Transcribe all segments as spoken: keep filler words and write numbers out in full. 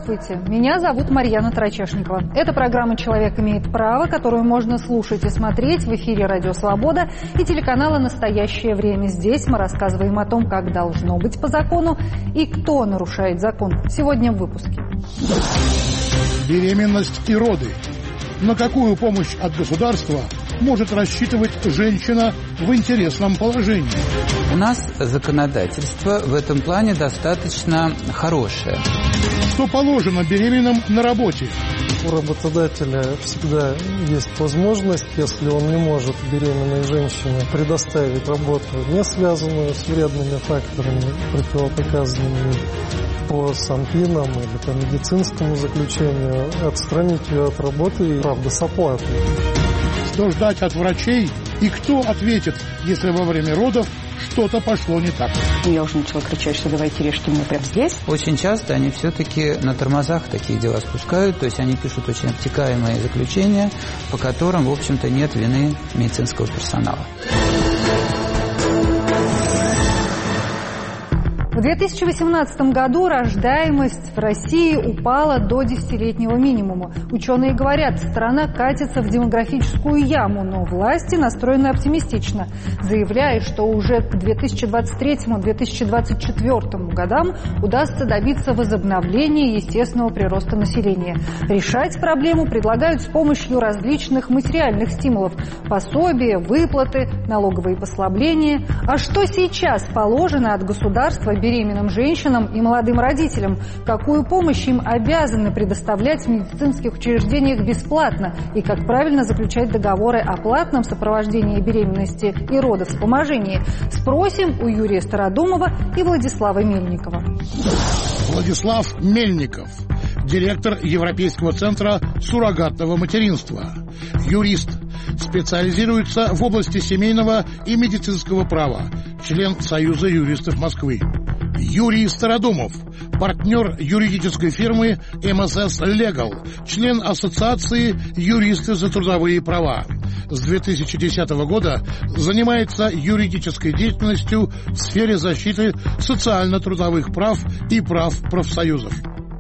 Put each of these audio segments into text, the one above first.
Здравствуйте, меня зовут Марьяна Тарачешникова. Это программа «Человек имеет право», которую можно слушать и смотреть в эфире «Радио Свобода» и телеканала «Настоящее время». Здесь мы рассказываем о том, как должно быть по закону и кто нарушает закон. Сегодня в выпуске. Беременность и роды. На какую помощь от государства может рассчитывать женщина в интересном положении? У нас законодательство в этом плане достаточно хорошее. Что положено беременным на работе? У работодателя всегда есть возможность, если он не может беременной женщине предоставить работу, не связанную с вредными факторами, противопоказанными по санпинам или по медицинскому заключению, отстранить ее от работы и, правда, с оплатой. Что ждать от врачей и кто ответит, если во время родов что-то пошло не так? Я уже начала кричать, что давайте режьте меня прямо здесь. Очень часто они все-таки на тормозах такие дела спускают, то есть они пишут очень обтекаемые заключения, по которым, в общем-то, нет вины медицинского персонала. В две тысячи восемнадцатом году рождаемость в России упала до десятилетнего минимума. Ученые говорят, страна катится в демографическую яму, но власти настроены оптимистично, заявляя, что уже к две тысячи двадцать третьему — две тысячи двадцать четвёртому годам удастся добиться возобновления естественного прироста населения. Решать проблему предлагают с помощью различных материальных стимулов – пособия, выплаты, налоговые послабления. А что сейчас положено от государства беременным женщинам и молодым родителям? Какую помощь им обязаны предоставлять в медицинских учреждениях бесплатно? И как правильно заключать договоры о платном сопровождении беременности и родовспоможении? Спросим у Юрия Стародумова и Владислава Мельникова. Владислав Мельников, директор Европейского центра суррогатного материнства, юрист, специализируется в области семейного и медицинского права, член Союза юристов Москвы. Юрий Стародумов, партнер юридической фирмы эм эс эс Legal, член Ассоциации «Юристы за трудовые права». С две тысячи десятого года занимается юридической деятельностью в сфере защиты социально-трудовых прав и прав профсоюзов.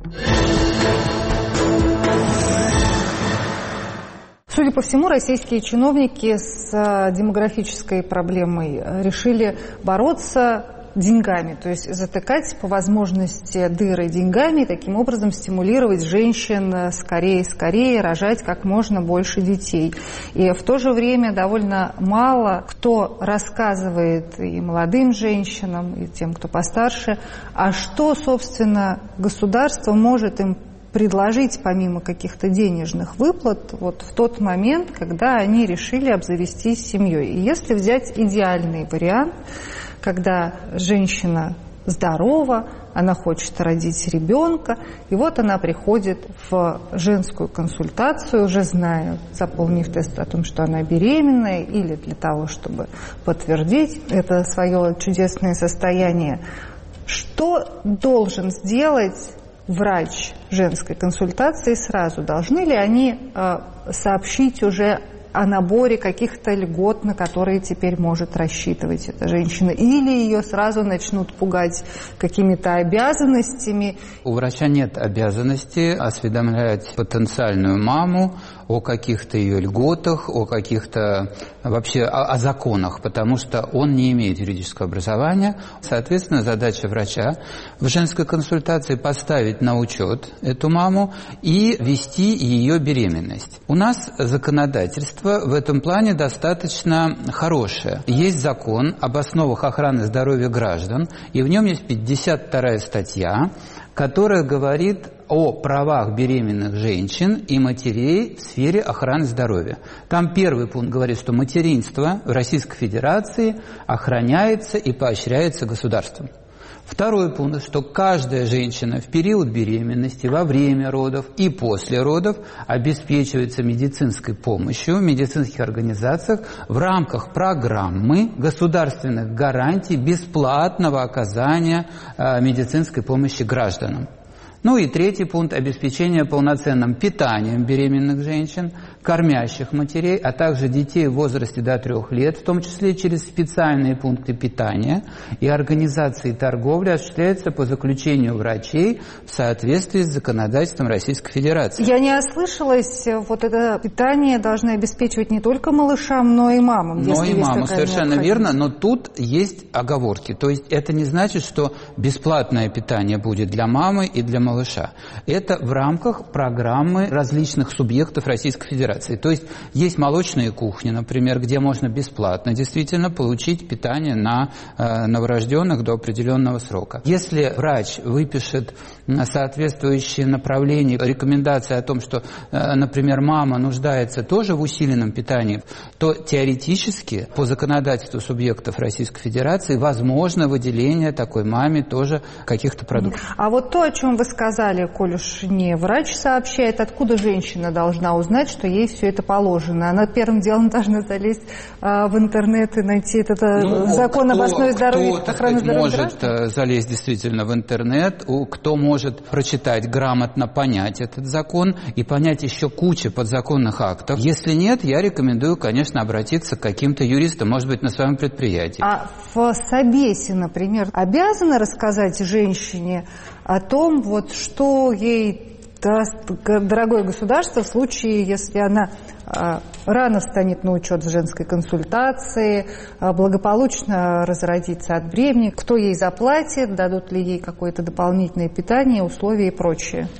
Судя по всему, российские чиновники с демографической проблемой решили бороться деньгами, то есть затыкать по возможности дыры деньгами и таким образом стимулировать женщин скорее-скорее рожать как можно больше детей. И в то же время довольно мало кто рассказывает и молодым женщинам, и тем, кто постарше, а что, собственно, государство может им предложить помимо каких-то денежных выплат вот в тот момент, когда они решили обзавестись семьей. И если взять идеальный вариант, когда женщина здорова, она хочет родить ребенка, и вот она приходит в женскую консультацию, уже зная, заполнив тест о том, что она беременная, или для того, чтобы подтвердить это свое чудесное состояние. Что должен сделать врач женской консультации сразу? Должны ли они э, сообщить уже о наборе каких-то льгот, на которые теперь может рассчитывать эта женщина? Или ее сразу начнут пугать какими-то обязанностями? У врача нет обязанности осведомлять потенциальную маму о каких-то ее льготах, о каких-то вообще о, о законах, потому что он не имеет юридического образования. Соответственно, задача врача в женской консультации поставить на учет эту маму и вести ее беременность. У нас законодательство в этом плане достаточно хорошее. Есть закон об основах охраны здоровья граждан, и в нем есть пятьдесят вторая статья, которая говорит о правах беременных женщин и матерей в сфере охраны здоровья. Там первый пункт говорит, что материнство в Российской Федерации охраняется и поощряется государством. Второй пункт, что каждая женщина в период беременности, во время родов и после родов обеспечивается медицинской помощью в медицинских организациях в рамках программы государственных гарантий бесплатного оказания э, медицинской помощи гражданам. Ну и третий пункт – обеспечение полноценным питанием беременных женщин, кормящих матерей, а также детей в возрасте до трех лет, в том числе через специальные пункты питания и организации торговли, осуществляется по заключению врачей в соответствии с законодательством Российской Федерации. Я не ослышалась, вот это питание должны обеспечивать не только малышам, но и мамам. Но и мамам, совершенно верно, но тут есть оговорки. То есть это не значит, что бесплатное питание будет для мамы и для малыша. Это в рамках программы различных субъектов Российской Федерации. То есть есть молочные кухни, например, где можно бесплатно действительно получить питание на э, новорожденных до определенного срока. Если врач выпишет соответствующие направления, рекомендации о том, что, э, например, мама нуждается тоже в усиленном питании, то теоретически по законодательству субъектов Российской Федерации возможно выделение такой маме тоже каких-то продуктов. А вот то, о чем вы сказали, коль уж не врач сообщает, откуда женщина должна узнать, что ей все это положено? Она первым делом должна залезть а, в интернет и найти этот ну, закон об основе здоровья и охраны здоровья может граждан? Залезть действительно в интернет, кто может прочитать, грамотно понять этот закон и понять еще кучу подзаконных актов. Если нет, я рекомендую, конечно, обратиться к каким-то юристам, может быть, на своем предприятии. А в собесе, например, обязаны рассказать женщине о том, вот, что ей даст дорогое государство в случае, если она а, рано встанет на учет в женской консультации, а, благополучно разродится от бремени, кто ей заплатит, дадут ли ей какое-то дополнительное питание, условия и прочее.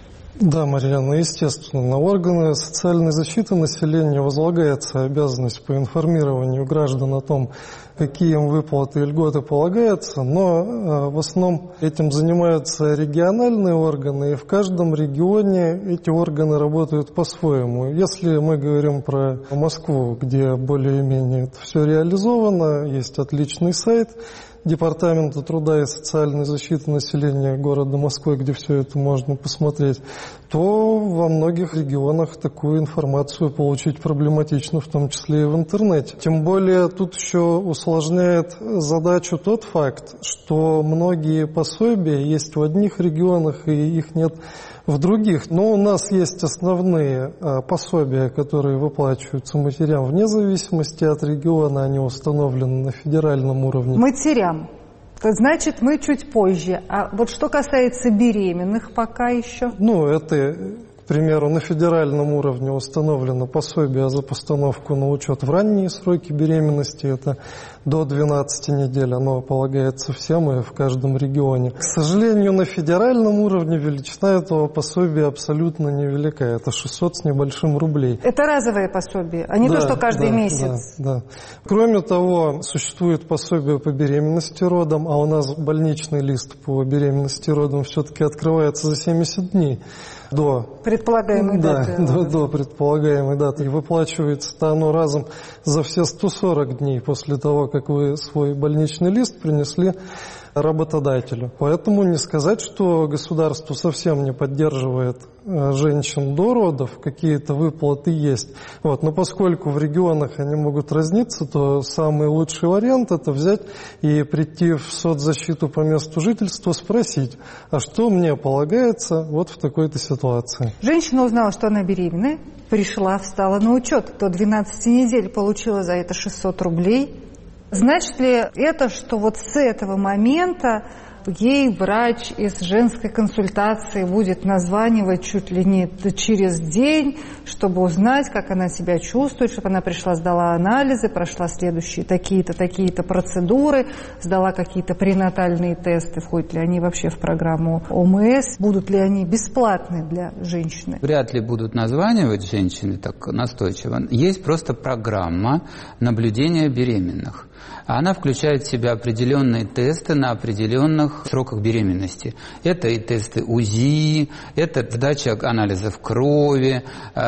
Да, Марьяна, естественно, на органы социальной защиты населения возлагается обязанность по информированию граждан о том, какие им выплаты и льготы полагаются, но э, в основном этим занимаются региональные органы, и в каждом регионе эти органы работают по-своему. Если мы говорим про Москву, где более-менее это все реализовано, есть отличный сайт Департамента труда и социальной защиты населения города Москвы, где все это можно посмотреть, то во многих регионах такую информацию получить проблематично, в том числе и в интернете. Тем более тут еще усложняет задачу тот факт, что многие пособия есть в одних регионах и их нет в других. Но у нас есть основные а, пособия, которые выплачиваются матерям вне зависимости от региона, они установлены на федеральном уровне. Матерям. Значит, мы чуть позже. А вот что касается беременных пока еще? Ну, это, к примеру, на федеральном уровне установлено пособие за постановку на учет в ранние сроки беременности. Это до двенадцати недель. Оно полагается всем и в каждом регионе. К сожалению, на федеральном уровне величина этого пособия абсолютно невелика. Это шестьсот с небольшим рублей. Это разовое пособие, а не да, то, что каждый да, месяц. Да, да. Кроме того, существует пособие по беременности родом, а у нас больничный лист по беременности родом все-таки открывается за семьдесят дней. До предполагаемой да, даты. До, до предполагаемой даты. И выплачивается-то оно разом за все сто сорок дней после того, как вы свой больничный лист принесли работодателю. Поэтому не сказать, что государство совсем не поддерживает женщин до родов, какие-то выплаты есть. Вот. Но поскольку в регионах они могут разниться, то самый лучший вариант – это взять и прийти в соцзащиту по месту жительства, спросить, а что мне полагается вот в такой-то ситуации. Женщина узнала, что она беременная, пришла, встала на учет. До двенадцати недель получила за это шестьсот рублей. Значит ли это, что вот с этого момента ей врач из женской консультации будет названивать чуть ли не через день, чтобы узнать, как она себя чувствует, чтобы она пришла, сдала анализы, прошла следующие такие-то, такие-то процедуры, сдала какие-то пренатальные тесты, входят ли они вообще в программу ОМС, будут ли они бесплатны для женщины? Вряд ли будут названивать женщины так настойчиво. Есть просто программа наблюдения беременных. Она включает в себя определенные тесты на определенных сроках беременности. Это и тесты УЗИ, это сдача анализов крови.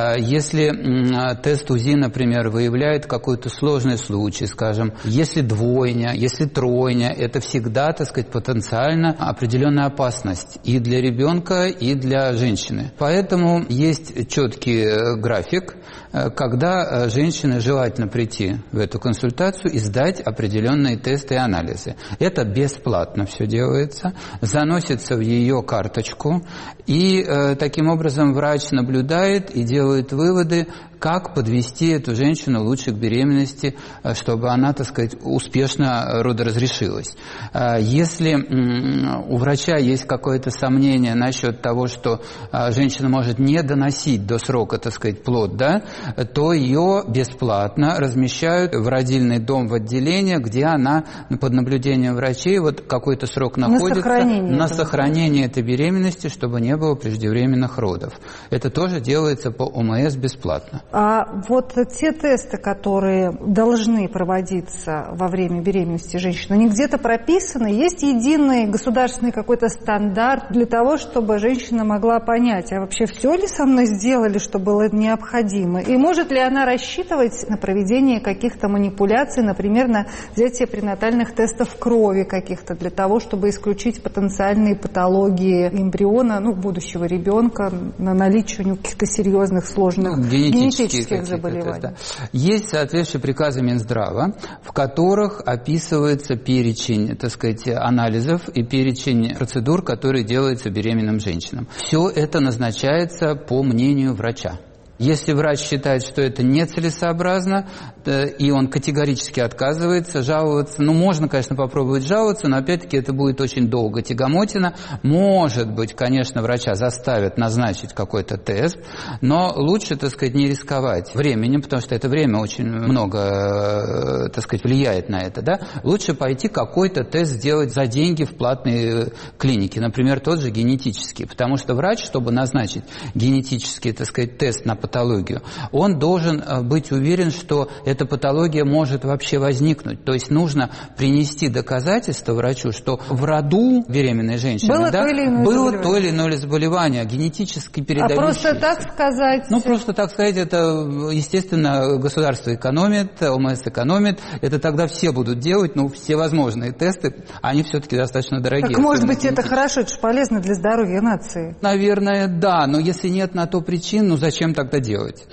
Если тест УЗИ, например, выявляет какой-то сложный случай, скажем, если двойня, если тройня, это всегда, так сказать, потенциально определенная опасность и для ребенка, и для женщины. Поэтому есть четкий график, когда женщине желательно прийти в эту консультацию и сдать определенные тесты и анализы. Это бесплатно все делается, заносится в ее карточку, и э, таким образом врач наблюдает и делает выводы, как подвести эту женщину лучше к беременности, чтобы она, так сказать, успешно родоразрешилась. Если у врача есть какое-то сомнение насчет того, что женщина может не доносить до срока, так сказать, плод, да, то ее бесплатно размещают в родильный дом, в отделение, где она под наблюдением врачей вот какой-то срок находится на сохранение, на этого. сохранение этой беременности, чтобы не было преждевременных родов. Это тоже делается по ОМС бесплатно. А вот те тесты, которые должны проводиться во время беременности женщины, они где-то прописаны? Есть единый государственный какой-то стандарт для того, чтобы женщина могла понять, а вообще все ли со мной сделали, что было необходимо? И может ли она рассчитывать на проведение каких-то манипуляций, например, на взятие пренатальных тестов крови каких-то, для того, чтобы исключить потенциальные патологии эмбриона, ну, будущего ребенка, на наличие у него каких-то серьезных, сложных ну, генетических заболеваний. Да. Есть соответствующие приказы Минздрава, в которых описывается перечень, так сказать, анализов и перечень процедур, которые делаются беременным женщинам. Все это назначается по мнению врача. Если врач считает, что это нецелесообразно, и он категорически отказывается жаловаться, ну, можно, конечно, попробовать жаловаться, но, опять-таки, это будет очень долго тягомотина. Может быть, конечно, врача заставят назначить какой-то тест, но лучше, так сказать, не рисковать временем, потому что это время очень много, так сказать, влияет на это, да. Лучше пойти какой-то тест сделать за деньги в платной клинике, например, тот же генетический, потому что врач, чтобы назначить генетический, так сказать, тест на патологию, он должен быть уверен, что эта патология может вообще возникнуть. То есть нужно принести доказательство врачу, что в роду беременной женщины было, да, то, или иное было то или иное заболевание, генетически передающееся. А просто так сказать? Ну, просто так сказать, это, естественно, государство экономит, ОМС экономит, это тогда все будут делать, ну, все возможные тесты, они все-таки достаточно дорогие. Так, может быть, это хорошо, это же полезно для здоровья нации. Наверное, да, но если нет на то причин, ну, зачем тогда делать?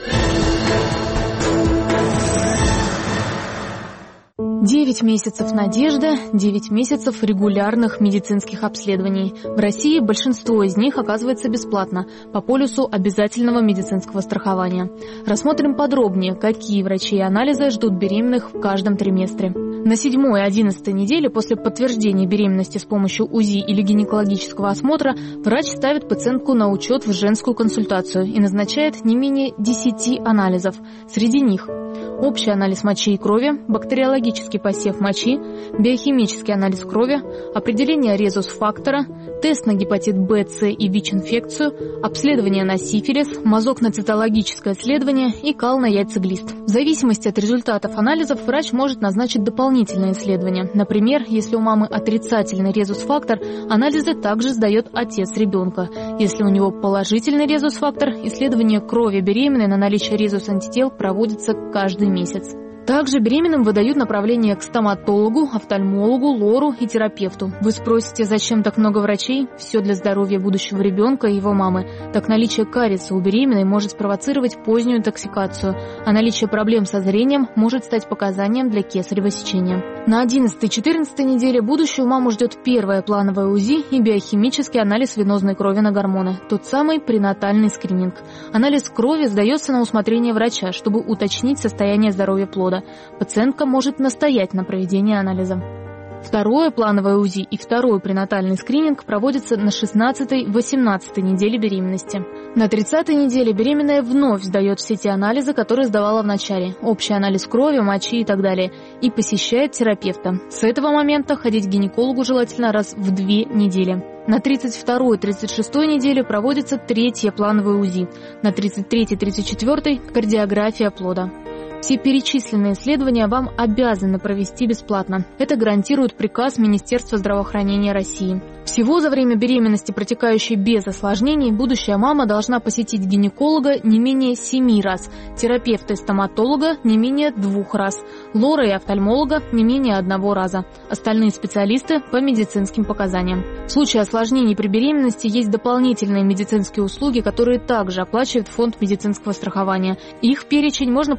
Девять месяцев надежды, девять месяцев регулярных медицинских обследований. В России большинство из них оказывается бесплатно по полюсу обязательного медицинского страхования. Рассмотрим подробнее, какие врачи и анализы ждут беременных в каждом триместре. На седьмой и одиннадцатой неделе после подтверждения беременности с помощью УЗИ или гинекологического осмотра врач ставит пациентку на учет в женскую консультацию и назначает не менее десяти анализов. Среди них общий анализ мочи и крови, бактериологический посев мочи, биохимический анализ крови, определение резус-фактора, тест на гепатит Б, С и ВИЧ-инфекцию, обследование на сифилис, мазокно-цитологическое исследование и кал на яйцеглист. В зависимости от результатов анализов врач может назначить дополнительные исследования. Например, если у мамы отрицательный резус-фактор, анализы также сдает отец ребенка. Если у него положительный резус-фактор, исследование крови беременной на наличие резус-антител проводится каждый месяц. Также беременным выдают направление к стоматологу, офтальмологу, лору и терапевту. Вы спросите, зачем так много врачей? Все для здоровья будущего ребенка и его мамы. Так наличие кариеса у беременной может спровоцировать позднюю интоксикацию, а наличие проблем со зрением может стать показанием для кесарево сечения. На одиннадцатой-четырнадцатой неделе будущую маму ждет первое плановое УЗИ и биохимический анализ венозной крови на гормоны, тот самый пренатальный скрининг. Анализ крови сдается на усмотрение врача, чтобы уточнить состояние здоровья плода. Пациентка может настоять на проведении анализа. Второе плановое УЗИ и второй пренатальный скрининг проводятся на шестнадцатой-восемнадцатой неделе беременности. На тридцатой неделе беременная вновь сдает все те анализы, которые сдавала в начале, общий анализ крови, мочи и так далее, и посещает терапевта. С этого момента ходить к гинекологу желательно раз в две недели. На тридцать второй-тридцать шестой неделе проводится третье плановое УЗИ, на тридцать третьей-тридцать четвёртой кардиография плода. Все перечисленные исследования вам обязаны провести бесплатно. Это гарантирует приказ Министерства здравоохранения России. Всего за время беременности, протекающей без осложнений, будущая мама должна посетить гинеколога не менее семи раз, терапевта и стоматолога не менее двух раз, лора и офтальмолога не менее одного раза. Остальные специалисты по медицинским показаниям. В случае осложнений при беременности есть дополнительные медицинские услуги, которые также оплачивает фонд медицинского страхования. Их перечень можно посмотреть в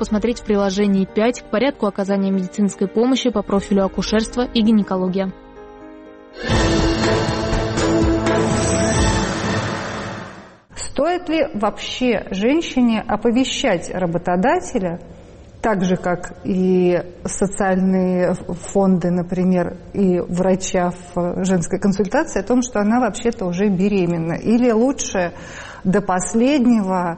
приложении пять к порядку оказания медицинской помощи по профилю акушерства и гинекология. Стоит ли вообще женщине оповещать работодателя, так же, как и социальные фонды, например, и врача в женской консультации, о том, что она вообще-то уже беременна? Или лучше до последнего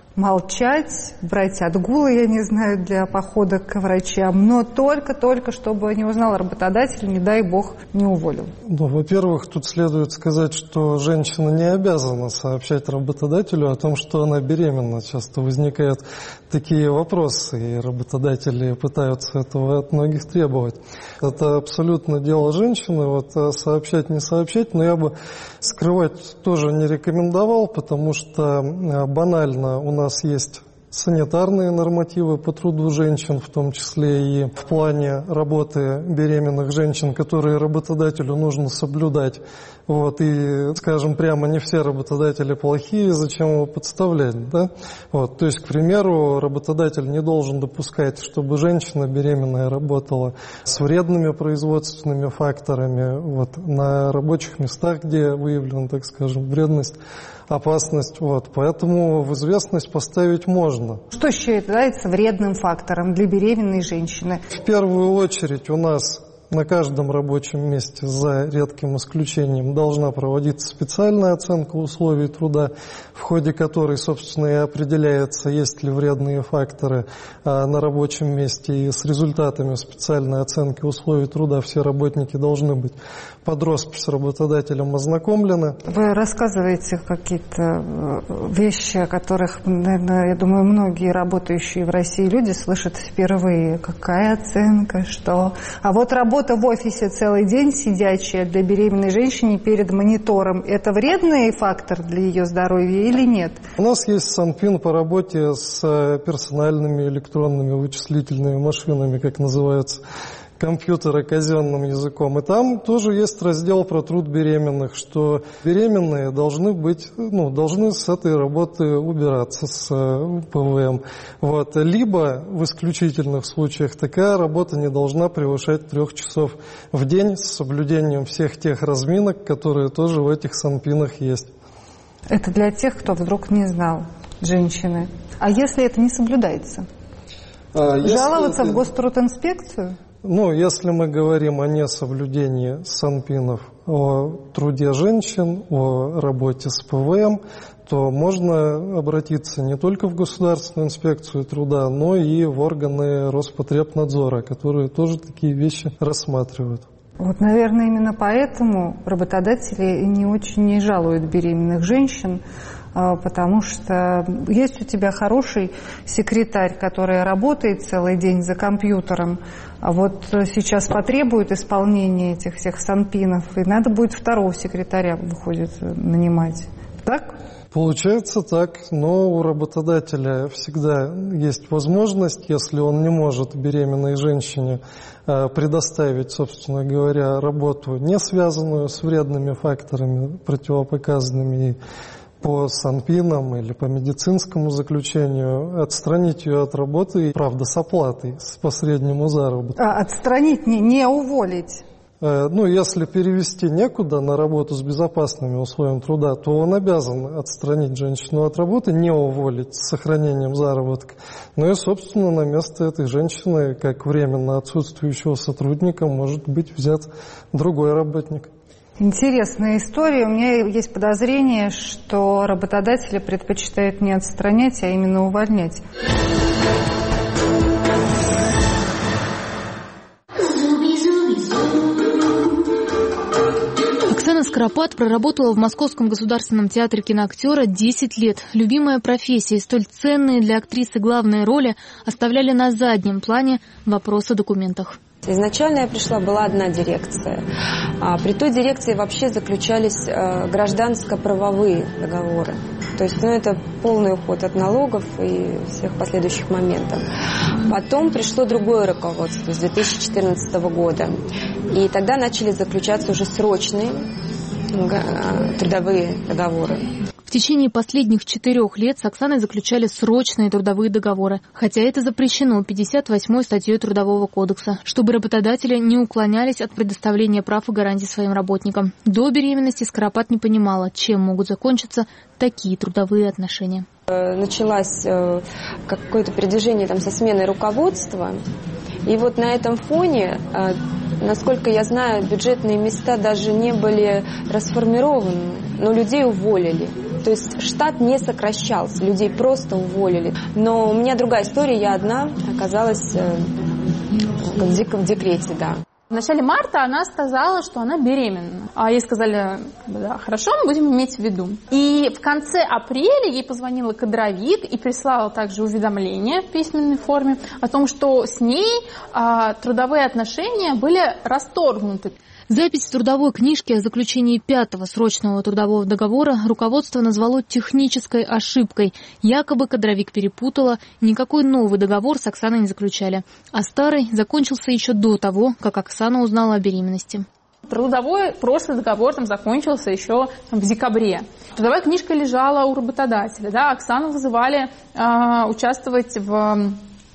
молчать, брать отгулы, я не знаю, для похода к врачам, но только-только, чтобы не узнал работодатель, не дай бог, не уволил? Ну, во-первых, тут следует сказать, что женщина не обязана сообщать работодателю о том, что она беременна. Часто возникают такие вопросы, и работодатели пытаются этого от многих требовать. Это абсолютно дело женщины, вот сообщать, не сообщать, но я бы скрывать тоже не рекомендовал, потому что банально у нас У нас есть санитарные нормативы по труду женщин, в том числе и в плане работы беременных женщин, которые работодателю нужно соблюдать. Вот, и, скажем прямо, не все работодатели плохие, зачем его подставлять, да? Вот, то есть, к примеру, работодатель не должен допускать, чтобы женщина беременная работала с вредными производственными факторами, вот, на рабочих местах, где выявлена, так скажем, вредность, опасность. Вот, поэтому в известность поставить можно. Что считается вредным фактором для беременной женщины? В первую очередь у нас на каждом рабочем месте, за редким исключением, должна проводиться специальная оценка условий труда, в ходе которой, собственно, и определяется, есть ли вредные факторы а, на рабочем месте. И с результатами специальной оценки условий труда все работники должны быть под роспись с работодателем ознакомлены. Вы рассказываете какие-то вещи, о которых, наверное, я думаю, многие работающие в России люди слышат впервые. Какая оценка, что... А вот работа в офисе целый день сидячая для беременной женщины перед монитором, это вредный фактор для ее здоровья или нет? У нас есть Санпин по работе с персональными электронными вычислительными машинами, как называются компьютеры казенным языком. И там тоже есть раздел про труд беременных, что беременные должны быть, ну, должны с этой работы убираться, с ПВМ. Вот. Либо в исключительных случаях такая работа не должна превышать трех часов в день с соблюдением всех тех разминок, которые тоже в этих санпинах есть. Это для тех, кто вдруг не знал, женщины. А если это не соблюдается? А жаловаться это... в Гострудинспекцию? Ну, если мы говорим о несоблюдении санпинов, о труде женщин, о работе с ПВМ, то можно обратиться не только в Государственную инспекцию труда, но и в органы Роспотребнадзора, которые тоже такие вещи рассматривают. Вот, наверное, именно поэтому работодатели не очень не жалуют беременных женщин, потому что есть у тебя хороший секретарь, который работает целый день за компьютером, а вот сейчас потребует исполнения этих всех санпинов, и надо будет второго секретаря, выходит, нанимать. Так? Получается так, но у работодателя всегда есть возможность, если он не может беременной женщине предоставить, собственно говоря, работу, не связанную с вредными факторами, противопоказанными и по санпинам или по медицинскому заключению, отстранить ее от работы, правда, с оплатой, с посреднему заработку. А отстранить, не, не уволить? Ну, если перевести некуда на работу с безопасными условиями труда, то он обязан отстранить женщину от работы, не уволить с сохранением заработка. Ну и, собственно, на место этой женщины, как временно отсутствующего сотрудника, может быть взят другой работник. Интересная история. У меня есть подозрение, что работодатели предпочитают не отстранять, а именно увольнять. Оксана Скоропад проработала в Московском государственном театре киноактера десять лет. Любимая профессия и столь ценные для актрисы главные роли оставляли на заднем плане вопрос о документах. Изначально я пришла, была одна дирекция. А при той дирекции вообще заключались э, гражданско-правовые договоры. То есть, ну, это полный уход от налогов и всех последующих моментов. Потом пришло другое руководство с две тысячи четырнадцатого года. И тогда начали заключаться уже срочные э, трудовые договоры. В течение последних четырех лет с Оксаной заключали срочные трудовые договоры, хотя это запрещено пятьдесят восьмой статьей Трудового кодекса, чтобы работодатели не уклонялись от предоставления прав и гарантий своим работникам. До беременности Скоропад не понимала, чем могут закончиться такие трудовые отношения. Началось какое-то передвижение там со сменой руководства, и вот на этом фоне, насколько я знаю, бюджетные места даже не были расформированы, но людей уволили. То есть штат не сокращался, людей просто уволили. Но у меня другая история, я одна оказалась в диком декрете, да. В начале марта она сказала, что она беременна. А ей сказали, да, хорошо, мы будем иметь в виду. И в конце апреля ей позвонила кадровик и прислала также уведомление в письменной форме о том, что с ней а, трудовые отношения были расторгнуты. Запись в трудовой книжке о заключении пятого срочного трудового договора руководство назвало технической ошибкой. Якобы кадровик перепутала, никакой новый договор с Оксаной не заключали. А старый закончился еще до того, как Оксана узнала о беременности. Трудовой прошлый договор там закончился еще там, в декабре. Трудовая книжка лежала у работодателя. Да? Оксану вызывали э, участвовать в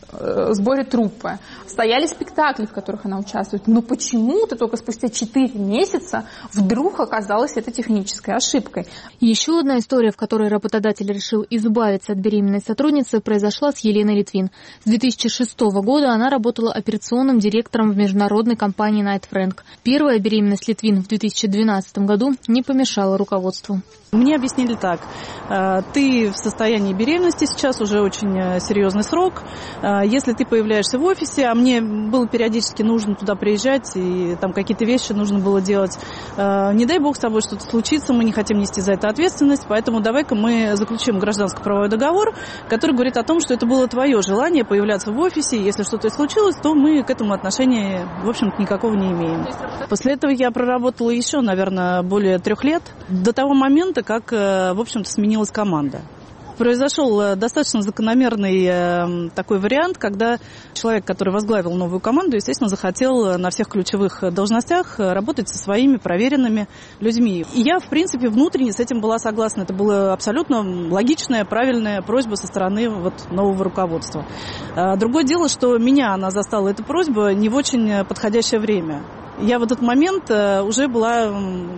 сборе труппы. Стояли спектакли, в которых она участвует. Но почему-то только спустя четыре месяца вдруг оказалась эта технической ошибкой. Еще одна история, в которой работодатель решил избавиться от беременной сотрудницы, произошла с Еленой Литвин. С две тысячи шестого года она работала операционным директором в международной компании Найт Фрэнк. Первая беременность Литвин в две тысячи двенадцатом году не помешала руководству. Мне объяснили так. Ты в состоянии беременности сейчас, уже очень серьезный срок. Если ты появляешься в офисе, а мне было периодически нужно туда приезжать, и там какие-то вещи нужно было делать, не дай бог с тобой что-то случится, мы не хотим нести за это ответственность, поэтому давай-ка мы заключим гражданско-правовой договор, который говорит о том, что это было твое желание появляться в офисе, если что-то случилось, то мы к этому отношения, в общем-то, никакого не имеем. После этого я проработала еще, наверное, более трех лет, до того момента, как, в общем-то, сменилась команда. Произошел достаточно закономерный э, такой вариант, когда человек, который возглавил новую команду, естественно, захотел на всех ключевых должностях работать со своими проверенными людьми. И я, в принципе, внутренне с этим была согласна. Это была абсолютно логичная, правильная просьба со стороны вот, нового руководства. А другое дело, что меня она застала, эта просьба, не в очень подходящее время. Я в этот момент уже была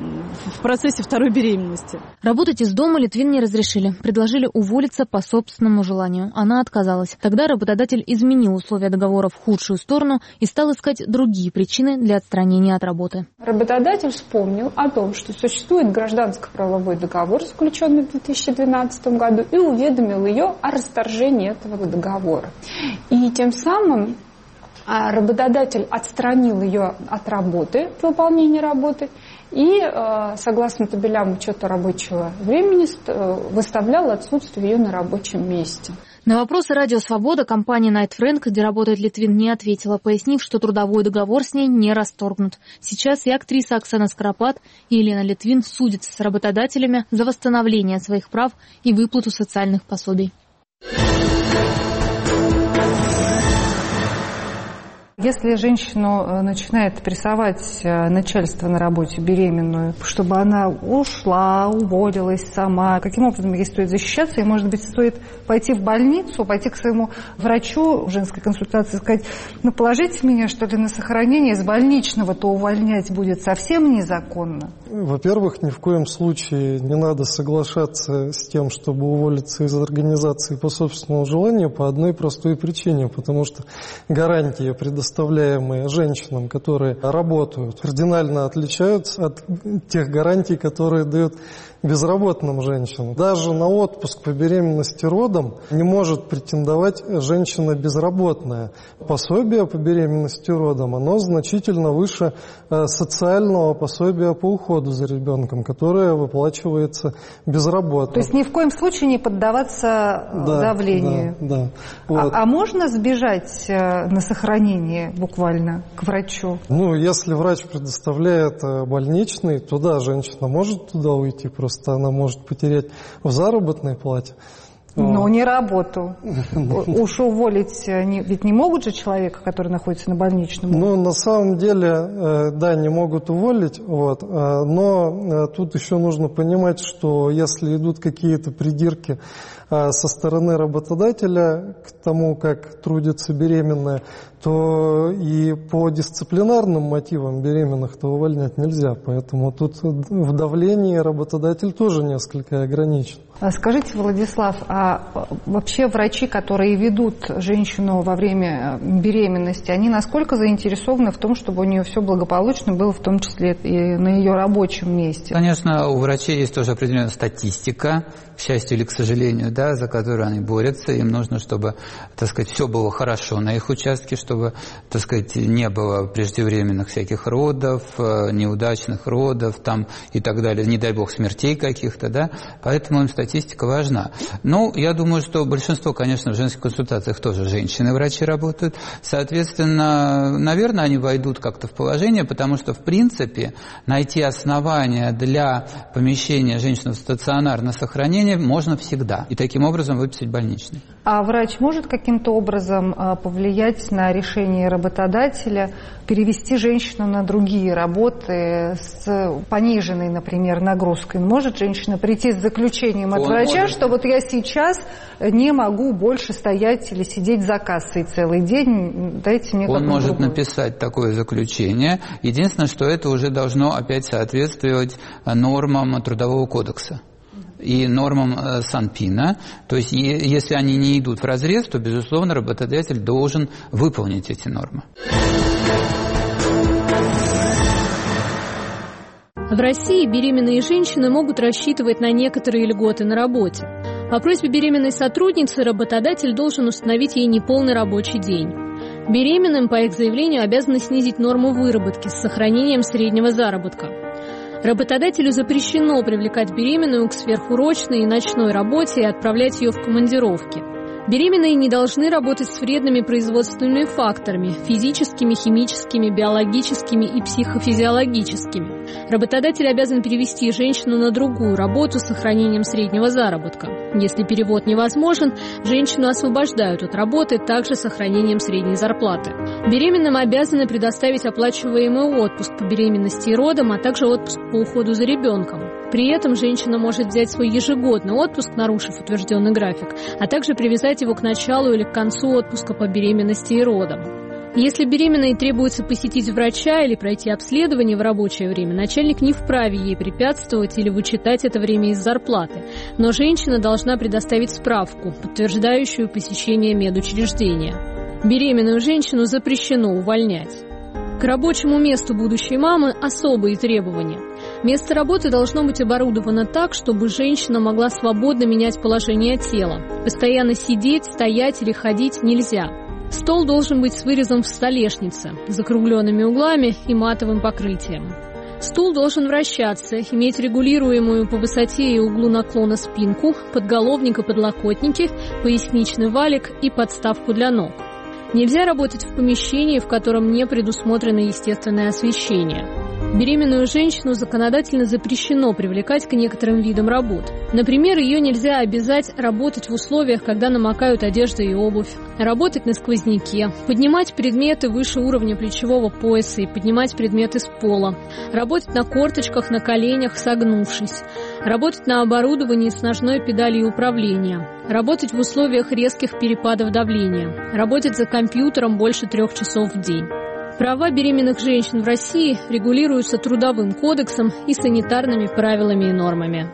в процессе второй беременности. Работать из дома Литвин не разрешили. Предложили уволиться по собственному желанию. Она отказалась. Тогда работодатель изменил условия договора в худшую сторону и стал искать другие причины для отстранения от работы. Работодатель вспомнил о том, что существует гражданско-правовой договор, заключенный в две тысячи двенадцатом году, и уведомил ее о расторжении этого договора. И тем самым работодатель отстранил ее от работы, от выполнения работы, и, согласно табелям учета рабочего времени, выставлял отсутствие ее на рабочем месте. На вопросы «Радио Свобода» компания Найт Фрэнк, где работает Литвин, не ответила, пояснив, что трудовой договор с ней не расторгнут. Сейчас и актриса Оксана Скоропад, и Елена Литвин судятся с работодателями за восстановление своих прав и выплату социальных пособий. Если женщину начинает прессовать начальство на работе беременную, чтобы она ушла, уволилась сама, каким образом ей стоит защищаться? И, может быть, стоит пойти в больницу, пойти к своему врачу в женской консультации и сказать, ну, положите меня, что ли, на сохранение, из больничного-то увольнять будет совсем незаконно. Во-первых, ни в коем случае не надо соглашаться с тем, чтобы уволиться из организации по собственному желанию по одной простой причине, потому что гарантии, предоставляемые женщинам, которые работают, кардинально отличаются от тех гарантий, которые дают безработным женщинам. Даже на отпуск по беременности родом не может претендовать женщина безработная. Пособие по беременности родом, оно значительно выше социального пособия по уходу за ребенком, которое выплачивается безработным. То есть ни в коем случае не поддаваться да, давлению. Да, да. Вот. А, а можно сбежать на сохранение буквально к врачу? Ну, если врач предоставляет больничный, то да, женщина может туда уйти, просто она может потерять в заработной плате. Но не работу. Уж уволить ведь не могут же человека, который находится на больничном? Ну, на самом деле, да, не могут уволить, вот, но тут еще нужно понимать, что если идут какие-то придирки со стороны работодателя к тому, как трудится беременная, то и по дисциплинарным мотивам беременных-то увольнять нельзя. Поэтому тут в давлении работодатель тоже несколько ограничен. Скажите, Владислав, а вообще врачи, которые ведут женщину во время беременности, они насколько заинтересованы в том, чтобы у нее все благополучно было, в том числе и на ее рабочем месте? Конечно, у врачей есть тоже определенная статистика, к счастью или к сожалению, да, за которую они борются. Им нужно, чтобы, так сказать, все было хорошо на их участке, чтобы, так сказать, не было преждевременных всяких родов, неудачных родов там, и так далее, не дай бог смертей каких-то, да, поэтому им статистика важна. Ну, я думаю, что большинство, конечно, в женских консультациях тоже женщины-врачи работают, соответственно, наверное, они войдут как-то в положение, потому что, в принципе, найти основания для помещения женщины в стационар на сохранение можно всегда, и таким образом выписать больничный. А врач может каким-то образом повлиять на решение работодателя перевести женщину на другие работы с пониженной, например, нагрузкой? Может женщина прийти с заключением от Он врача, может. что вот я сейчас не могу больше стоять или сидеть за кассой целый день, дайте мне Он может другую. написать такое заключение. Единственное, что это уже должно опять соответствовать нормам Трудового кодекса и нормам Санпина. То есть, если они не идут вразрез, то, безусловно, работодатель должен выполнить эти нормы. В России беременные женщины могут рассчитывать на некоторые льготы на работе. По просьбе беременной сотрудницы работодатель должен установить ей неполный рабочий день. Беременным, по их заявлению, обязаны снизить норму выработки с сохранением среднего заработка. Работодателю запрещено привлекать беременную к сверхурочной и ночной работе и отправлять ее в командировки. Беременные не должны работать с вредными производственными факторами – физическими, химическими, биологическими и психофизиологическими. Работодатель обязан перевести женщину на другую работу с сохранением среднего заработка. Если перевод невозможен, женщину освобождают от работы также с сохранением средней зарплаты. Беременным обязаны предоставить оплачиваемый отпуск по беременности и родам, а также отпуск по уходу за ребенком. При этом женщина может взять свой ежегодный отпуск, нарушив утвержденный график, а также привязать его к началу или к концу отпуска по беременности и родам. Если беременной требуется посетить врача или пройти обследование в рабочее время, начальник не вправе ей препятствовать или вычитать это время из зарплаты, но женщина должна предоставить справку, подтверждающую посещение медучреждения. Беременную женщину запрещено увольнять. К рабочему месту будущей мамы особые требования. Место работы должно быть оборудовано так, чтобы женщина могла свободно менять положение тела. Постоянно сидеть, стоять или ходить нельзя. Стол должен быть с вырезом в столешнице, закругленными углами и матовым покрытием. Стул должен вращаться, иметь регулируемую по высоте и углу наклона спинку, подголовник и подлокотники, поясничный валик и подставку для ног. Нельзя работать в помещении, в котором не предусмотрено естественное освещение. Беременную женщину законодательно запрещено привлекать к некоторым видам работ. Например, ее нельзя обязать работать в условиях, когда намокают одежда и обувь, работать на сквозняке, поднимать предметы выше уровня плечевого пояса и поднимать предметы с пола, работать на корточках, на коленях, согнувшись, работать на оборудовании с ножной педалью управления, работать в условиях резких перепадов давления, работать за компьютером больше трех часов в день. Права беременных женщин в России регулируются Трудовым кодексом и санитарными правилами и нормами.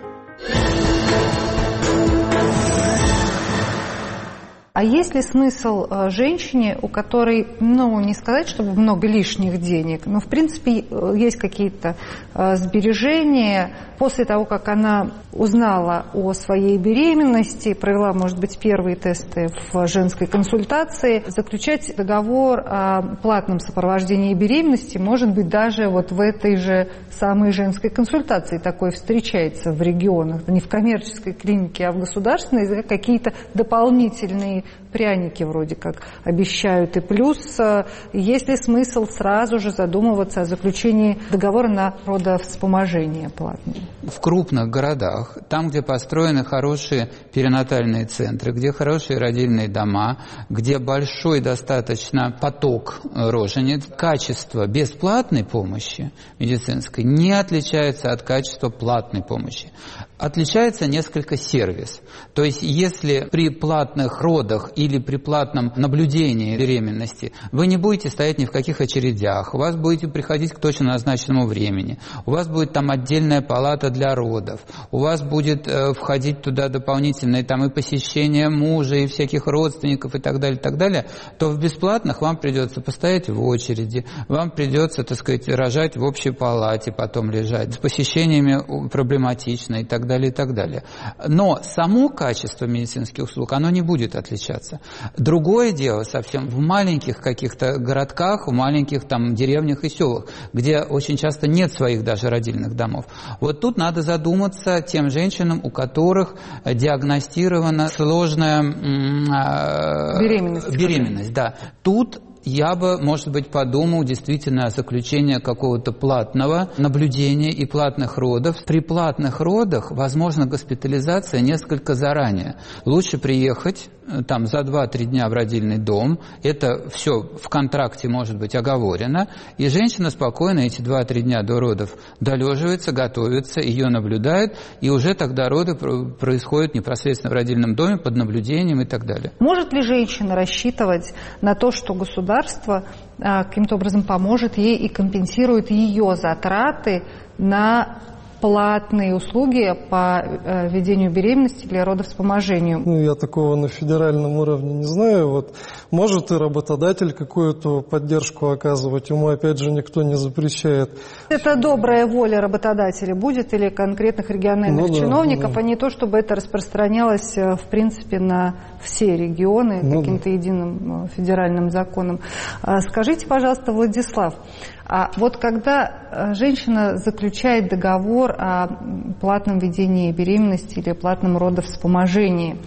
А есть ли смысл женщине, у которой, ну, не сказать, чтобы много лишних денег, но, в принципе, есть какие-то сбережения, после того, как она узнала о своей беременности, провела, может быть, первые тесты в женской консультации, заключать договор о платном сопровождении беременности, может быть, даже вот в этой же самой женской консультации такое встречается в регионах, не в коммерческой клинике, а в государственной, за какие-то дополнительные пряники вроде как обещают. И плюс, есть ли смысл сразу же задумываться о заключении договора на родовспоможение платное? В крупных городах, там, где построены хорошие перинатальные центры, где хорошие родильные дома, где большой достаточно поток рожениц, качество бесплатной помощи медицинской не отличается от качества платной помощи. Отличается несколько сервис. То есть, если при платных родах или при платном наблюдении беременности вы не будете стоять ни в каких очередях, у вас будете приходить к точно назначенному времени, у вас будет там отдельная палата для родов, у вас будет э, входить туда дополнительные там и посещение мужа, и всяких родственников и так далее, и так далее, то в бесплатных вам придется постоять в очереди, вам придется, так сказать, рожать в общей палате, потом лежать, с посещениями проблематично и так далее. далее, и так далее. Но само качество медицинских услуг, оно не будет отличаться. Другое дело совсем в маленьких каких-то городках, в маленьких там деревнях и селах, где очень часто нет своих даже родильных домов. Вот тут надо задуматься тем женщинам, у которых диагностирована сложная беременность. беременность, да. Тут я бы, может быть, подумал действительно о заключении какого-то платного наблюдения и платных родов. При платных родах возможна госпитализация несколько заранее. Лучше приехать там за два-три дня в родильный дом, это все в контракте может быть оговорено, и женщина спокойно эти два-три дня до родов долеживается, готовится, ее наблюдают, и уже тогда роды происходят непосредственно в родильном доме под наблюдением и так далее. Может ли женщина рассчитывать на то, что государство каким-то образом поможет ей и компенсирует ее затраты на платные услуги по ведению беременности или родовспоможению? Ну, я такого на федеральном уровне не знаю. Вот, может и работодатель какую-то поддержку оказывать, ему опять же никто не запрещает. Это добрая воля работодателя будет или конкретных региональных ну, чиновников, да, а не то, чтобы это распространялось в принципе на все регионы ну, каким-то да. единым федеральным законом. Скажите, пожалуйста, Владислав, а вот когда женщина заключает договор о платном ведении беременности или платном родовспоможении,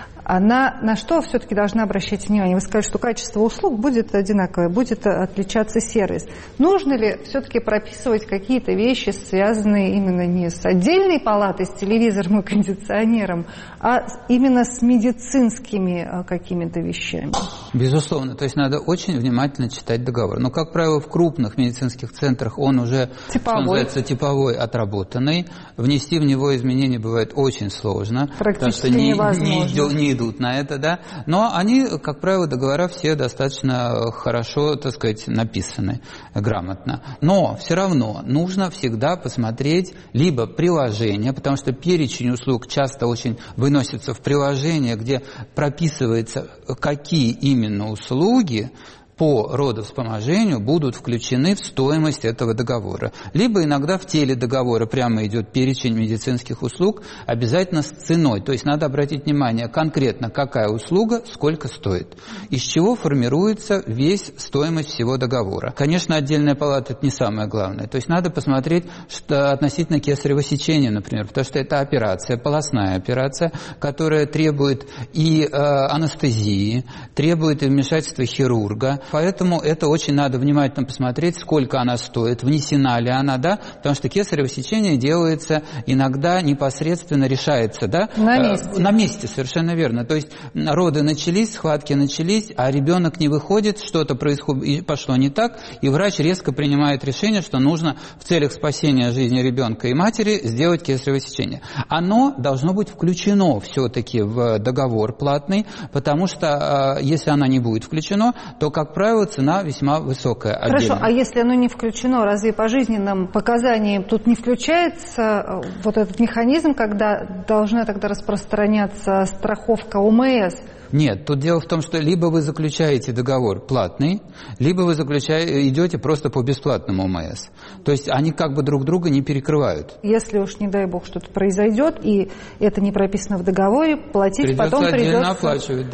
она на что все-таки должна обращать внимание? Вы сказали, что качество услуг будет одинаковое, будет отличаться сервис. Нужно ли все-таки прописывать какие-то вещи, связанные именно не с отдельной палатой, с телевизором и кондиционером, а именно с медицинскими какими-то вещами? Безусловно. То есть надо очень внимательно читать договор. Но, как правило, в крупных медицинских центрах он уже, типовой. Что называется, типовой, отработанный. Внести в него изменения бывает очень сложно. Практически потому что невозможно. Не, не идут на это, да, но они, как правило, договора все достаточно хорошо, так сказать, написаны, грамотно. Но все равно нужно всегда посмотреть либо приложение, потому что перечень услуг часто очень выносится в приложение, где прописывается, какие именно услуги по родовспоможению будут включены в стоимость этого договора. Либо иногда в теле договора прямо идет перечень медицинских услуг, обязательно с ценой. То есть надо обратить внимание конкретно, какая услуга, сколько стоит. Из чего формируется весь стоимость всего договора. Конечно, отдельная палата – это не самое главное. То есть надо посмотреть, что относительно кесарево сечения, например, потому что это операция, полостная операция, которая требует и э, анестезии, требует и вмешательства хирурга. Поэтому это очень надо внимательно посмотреть, сколько она стоит, внесена ли она, да, потому что кесарево сечение делается иногда непосредственно решается, да, на месте. Э, на месте, совершенно верно. То есть роды начались, схватки начались, а ребенок не выходит, что-то происходит, пошло не так, и врач резко принимает решение, что нужно в целях спасения жизни ребенка и матери сделать кесарево сечение. Оно должно быть включено все-таки в договор платный, потому что э, если оно не будет включено, то, как правило, цена весьма высокая. Хорошо, отдельно. А если оно не включено, разве по жизненным показаниям тут не включается вот этот механизм, когда должна тогда распространяться страховка ОМС? Нет, тут дело в том, что либо вы заключаете договор платный, либо вы заключаете, идете просто по бесплатному ОМС. То есть они как бы друг друга не перекрывают. Если уж, не дай бог, что-то произойдет, и это не прописано в договоре, платить придется потом придется... отдельно оплачивать, да.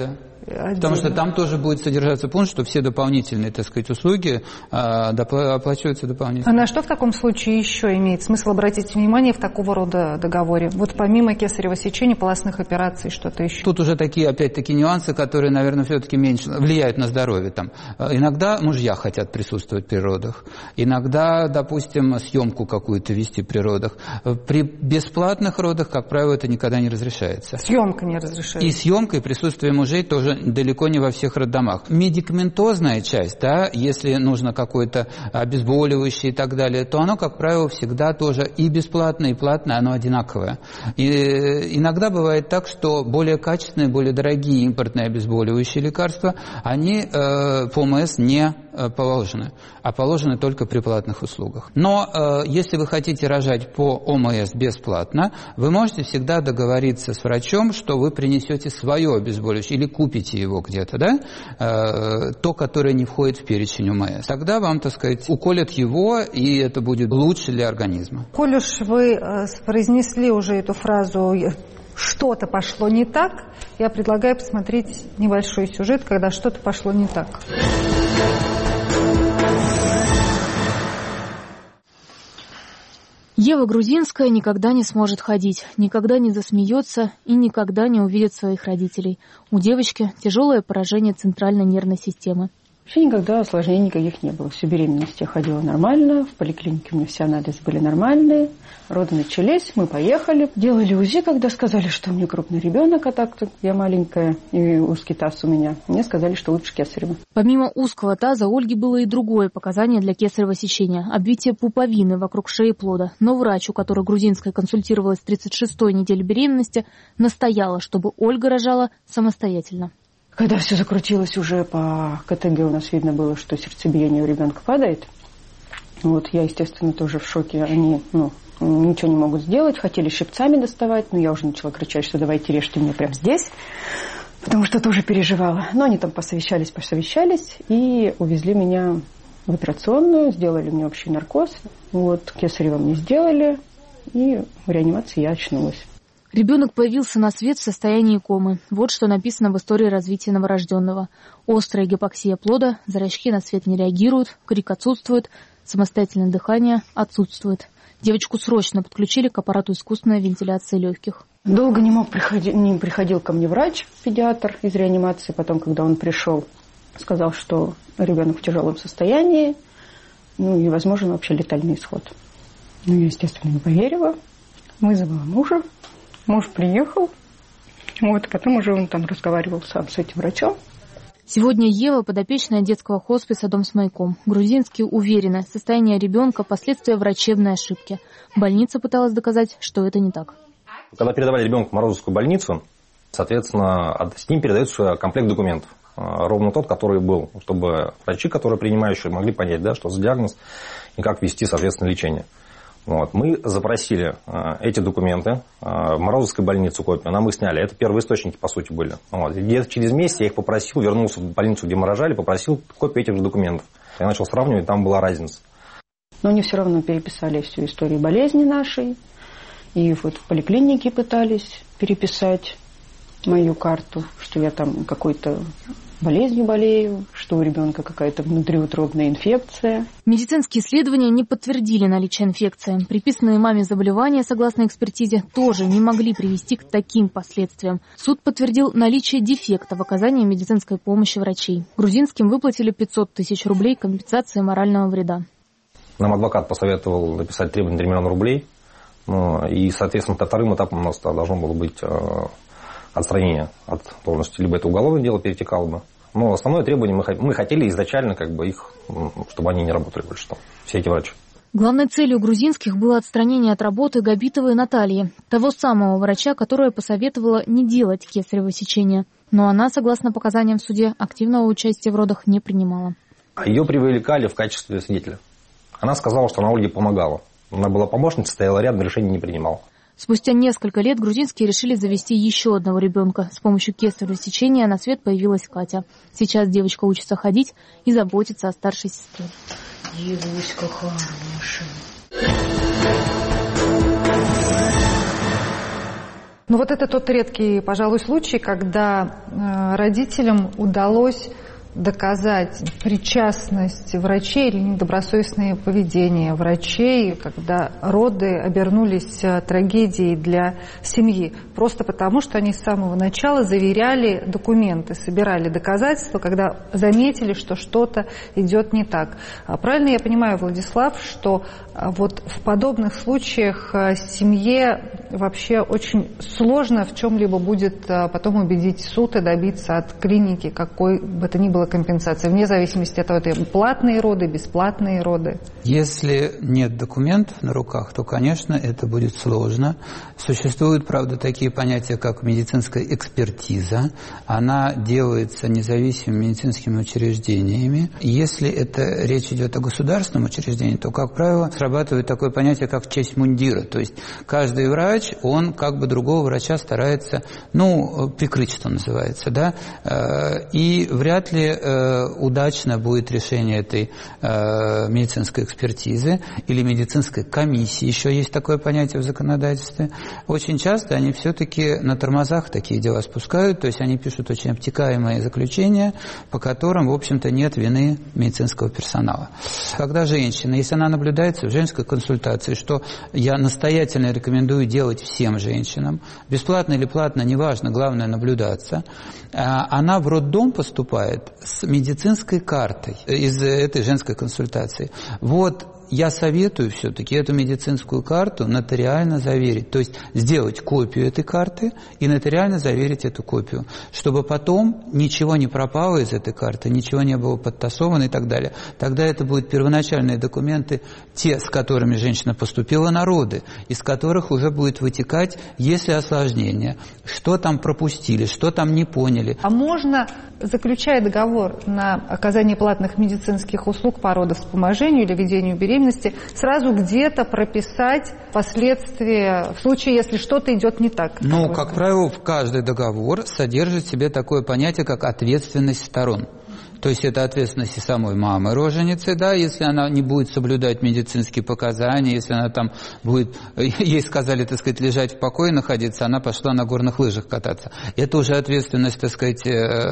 отдельно? Потому что там тоже будет содержаться пункт, что все дополнительные, так сказать, услуги а, допла- оплачиваются дополнительно. А на что в таком случае еще имеет смысл обратить внимание в такого рода договоре? Вот помимо кесарево сечения, полостных операций, что-то еще? Тут уже такие, опять-таки, нюансы, которые, наверное, все-таки меньше влияют на здоровье. Там. Иногда мужья хотят присутствовать при родах, иногда, допустим, съемку какую-то вести при родах. При бесплатных родах, как правило, это никогда не разрешается. Съемка не разрешается. И съемка, и присутствие мужей тоже далеко не во всех роддомах. Медикаментозная часть, да, если нужно какое-то обезболивающее и так далее, то оно, как правило, всегда тоже и бесплатное, и платное, оно одинаковое. И иногда бывает так, что более качественные, более дорогие импортные обезболивающие лекарства, они э, по ОМС не э, положены, а положены только при платных услугах. Но э, если вы хотите рожать по ОМС бесплатно, вы можете всегда договориться с врачом, что вы принесете свое обезболивающее или купите его где-то, да, э, то, которое не входит в перечень ОМС. Тогда вам, так сказать, уколят его, и это будет лучше для организма. Коль уж вы э, произнесли уже эту фразу «что-то пошло не так», я предлагаю посмотреть небольшой сюжет, когда что-то пошло не так. Ева Грузинская никогда не сможет ходить, никогда не засмеется и никогда не увидит своих родителей. У девочки тяжелое поражение центральной нервной системы. Вообще никогда осложнений никаких не было. Всю беременность я ходила нормально, в поликлинике у меня все анализы были нормальные. Роды начались, мы поехали. Делали УЗИ, когда сказали, что у меня крупный ребенок, а так я маленькая, и узкий таз у меня. Мне сказали, что лучше кесарево. Помимо узкого таза, у Ольги было и другое показание для кесарево сечения – обвитие пуповины вокруг шеи плода. Но врач, у которой Грузинская консультировалась в тридцать шестой неделе беременности, настояла, чтобы Ольга рожала самостоятельно. Когда все закрутилось уже по КТГ, у нас видно было, что сердцебиение у ребенка падает. Вот я, естественно, тоже в шоке. Они, ну, ничего не могут сделать, хотели щипцами доставать, но я уже начала кричать, что давайте режьте меня прямо здесь, потому что тоже переживала. Но они там посовещались, посовещались и увезли меня в операционную, сделали мне общий наркоз. Вот, кесарево мне сделали, и в реанимации я очнулась. Ребенок появился на свет в состоянии комы. Вот что написано в истории развития новорожденного. Острая гипоксия плода, зрачки на свет не реагируют, крик отсутствует, самостоятельное дыхание отсутствует. Девочку срочно подключили к аппарату искусственной вентиляции легких. Долго не мог приходить, не приходил ко мне врач, педиатр из реанимации. Потом, когда он пришел, сказал, что ребенок в тяжелом состоянии, ну и, возможно, вообще летальный исход. Ну, я, естественно, не поверила. Вызвала мужа. Муж приехал, вот, потом уже он там разговаривал сам с этим врачом. Сегодня Ева подопечная детского хосписа «Дом с маяком». Грузинские уверены, состояние ребенка – последствия врачебной ошибки. Больница пыталась доказать, что это не так. Когда передавали ребенка в Морозовскую больницу, соответственно, с ним передается комплект документов. Ровно тот, который был, чтобы врачи, которые принимающие, могли понять, да, что за диагноз и как вести, соответственно, лечение. Вот. Мы запросили э, эти документы э, в Морозовской больнице копию, нам их сняли. Это первые источники, по сути, были. Вот. Где-то через месяц я их попросил, вернулся в больницу, где мы рожали, попросил копию этих же документов. Я начал сравнивать, там была разница. Но они все равно переписали всю историю болезни нашей. И вот в поликлинике пытались переписать мою карту, что я там какой-то болезнью болею, что у ребенка какая-то внутриутробная инфекция. Медицинские исследования не подтвердили наличие инфекции. Приписанные маме заболевания, согласно экспертизе, тоже не могли привести к таким последствиям. Суд подтвердил наличие дефекта в оказании медицинской помощи врачей. Грузинским выплатили пятьсот тысяч рублей компенсации морального вреда. Нам адвокат посоветовал написать требование три миллиона рублей. Ну, и, соответственно, вторым этапом у нас должно было быть отстранение от должности. Либо это уголовное дело перетекало бы. Но основное требование мы, мы хотели изначально, как бы их, чтобы они не работали больше там, все эти врачи. Главной целью грузинских было отстранение от работы Габитовой Натальи, того самого врача, которая посоветовала не делать кесарево сечение. Но она, согласно показаниям в суде, активного участия в родах не принимала. Ее привлекали в качестве свидетеля. Она сказала, что она Ольге помогала. Она была помощницей, стояла рядом, решений не принимала. Спустя несколько лет грузинские решили завести еще одного ребенка. С помощью кесарево сечения на свет появилась Катя. Сейчас девочка учится ходить и заботится о старшей сестре. Девочка хорошая. Но вот это тот редкий, пожалуй, случай, когда родителям удалось доказать причастность врачей или недобросовестное поведение врачей, когда роды обернулись трагедией для семьи. Просто потому, что они с самого начала заверяли документы, собирали доказательства, когда заметили, что что-то идет не так. Правильно я понимаю, Владислав, что вот в подобных случаях семье вообще очень сложно в чем-либо будет потом убедить суд и добиться от клиники какой бы то ни было компенсации, вне зависимости от того, это платные роды, бесплатные роды? Если нет документов на руках, то, конечно, это будет сложно. Существуют, правда, такие понятия, как медицинская экспертиза. Она делается независимыми медицинскими учреждениями. Если это речь идет о государственном учреждении, то, как правило, срабатывает такое понятие, как честь мундира. То есть каждый врач, он как бы другого врача старается, ну, прикрыть, что называется, да, и вряд ли удачно будет решение этой медицинской экспертизы или медицинской комиссии. Еще есть такое понятие в законодательстве. Очень часто они все-таки на тормозах такие дела спускают, то есть они пишут очень обтекаемые заключения, по которым, в общем-то, нет вины медицинского персонала. Когда женщина, если она наблюдается в женской консультации, что я настоятельно рекомендую делать всем женщинам, бесплатно или платно, неважно, главное наблюдаться, она в роддом поступает с медицинской картой из этой женской консультации. Вот я советую все-таки эту медицинскую карту нотариально заверить, то есть сделать копию этой карты и нотариально заверить эту копию, чтобы потом ничего не пропало из этой карты, ничего не было подтасовано и так далее. Тогда это будут первоначальные документы, те, с которыми женщина поступила на роды, из которых уже будет вытекать, если осложнения, что там пропустили, что там не поняли. А можно, заключая договор на оказание платных медицинских услуг по родовспоможению или ведению беременности, сразу где-то прописать последствия в случае, если что-то идет не так? Ну, как правило, в каждый договор содержит в себе такое понятие, как ответственность сторон. То есть это ответственность и самой мамы роженицы, да, если она не будет соблюдать медицинские показания, если она там будет, ей сказали, так сказать, лежать в покое, находиться, она пошла на горных лыжах кататься. Это уже ответственность, так сказать,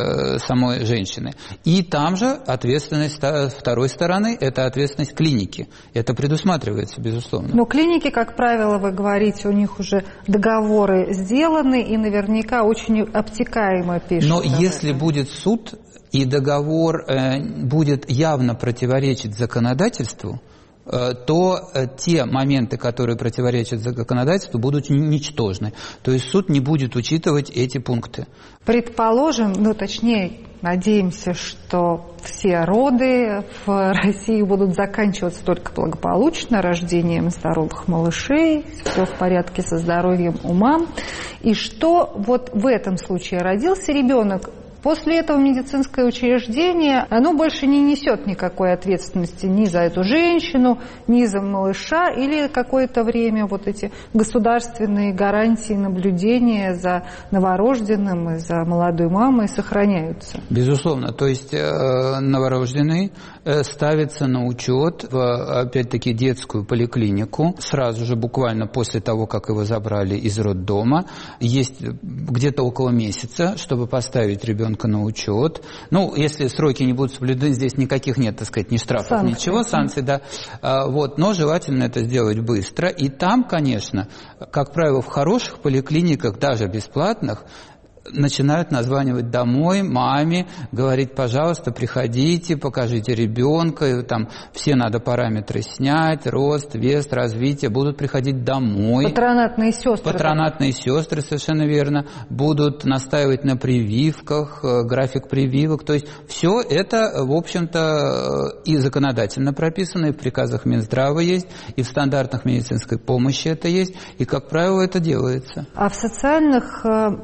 самой женщины. И там же ответственность второй стороны, это ответственность клиники. Это предусматривается, безусловно. Но клиники, как правило, вы говорите, у них уже договоры сделаны и наверняка очень обтекаемо пишут. Но если будет суд, и договор э, будет явно противоречить законодательству, э, то э, те моменты, которые противоречат законодательству, будут ничтожны. То есть суд не будет учитывать эти пункты. Предположим, ну точнее, надеемся, что все роды в России будут заканчиваться только благополучно, рождением здоровых малышей, все в порядке со здоровьем у мам. И что вот в этом случае родился ребенок, после этого медицинское учреждение, оно больше не несет никакой ответственности ни за эту женщину, ни за малыша, или какое-то время вот эти государственные гарантии наблюдения за новорожденным и за молодой мамой сохраняются? Безусловно. То есть э, новорожденный э, ставится на учет в, опять-таки, детскую поликлинику сразу же, буквально после того, как его забрали из роддома. Есть где-то около месяца, чтобы поставить ребенка на учет. Ну, если сроки не будут соблюдены, здесь никаких нет, так сказать, ни штрафов, санкций. Ничего, санкций, да. А, вот, но желательно это сделать быстро. И там, конечно, как правило, в хороших поликлиниках, даже бесплатных, начинают названивать домой, маме, говорить, пожалуйста, приходите, покажите ребенка, там все надо параметры снять, рост, вес, развитие, будут приходить домой. Патронатные сестры. Патронатные сестры, совершенно верно, будут настаивать на прививках, график прививок, то есть все это, в общем-то, и законодательно прописано, и в приказах Минздрава есть, и в стандартах медицинской помощи это есть, и, как правило, это делается. А в социальных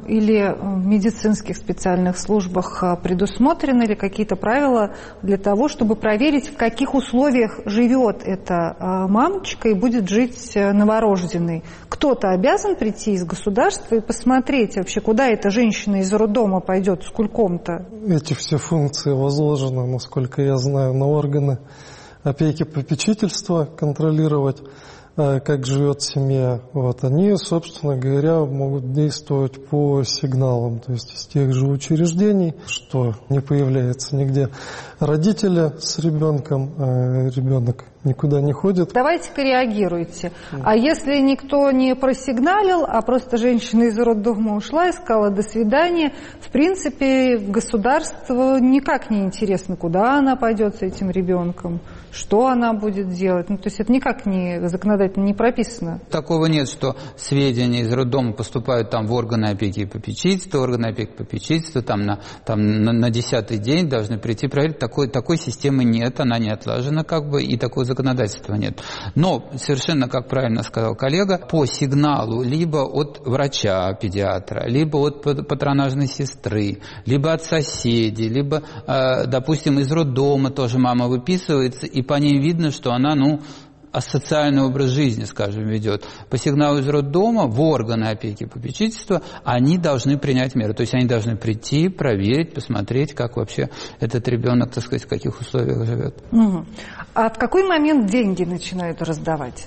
или в медицинских специальных службах предусмотрены ли какие-то правила для того, чтобы проверить, в каких условиях живет эта мамочка и будет жить новорожденный? Кто-то обязан прийти из государства и посмотреть вообще, куда эта женщина из роддома пойдет с кульком-то? Эти все функции возложены, насколько я знаю, на органы опеки, попечительства контролировать как живет семья, вот, они, собственно говоря, могут действовать по сигналам, то есть из тех же учреждений, что не появляется нигде родители с ребенком, а ребенок никуда не ходит. Давайте-ка реагируйте. А если никто не просигналил, а просто женщина из роддома ушла и сказала «до свидания», в принципе, государству никак не интересно, куда она пойдет с этим ребенком, что она будет делать. Ну, то есть это никак не законодательно не прописано. Такого нет, что сведения из роддома поступают там в органы опеки и попечительства, органы опеки и попечительства, там на, там на, на десятый день должны прийти проверить. Такой, такой системы нет, она не отлажена как бы, и такого законодательства нет. Но совершенно, как правильно сказал коллега, по сигналу либо от врача-педиатра, либо от патронажной сестры, либо от соседей, либо, допустим, из роддома тоже мама выписывается, и по ней видно, что она, ну, асоциальный образ жизни, скажем, ведет. По сигналу из роддома в органы опеки и попечительства они должны принять меры. То есть они должны прийти, проверить, посмотреть, как вообще этот ребенок, так сказать, в каких условиях живет. Угу. А в какой момент деньги начинают раздавать?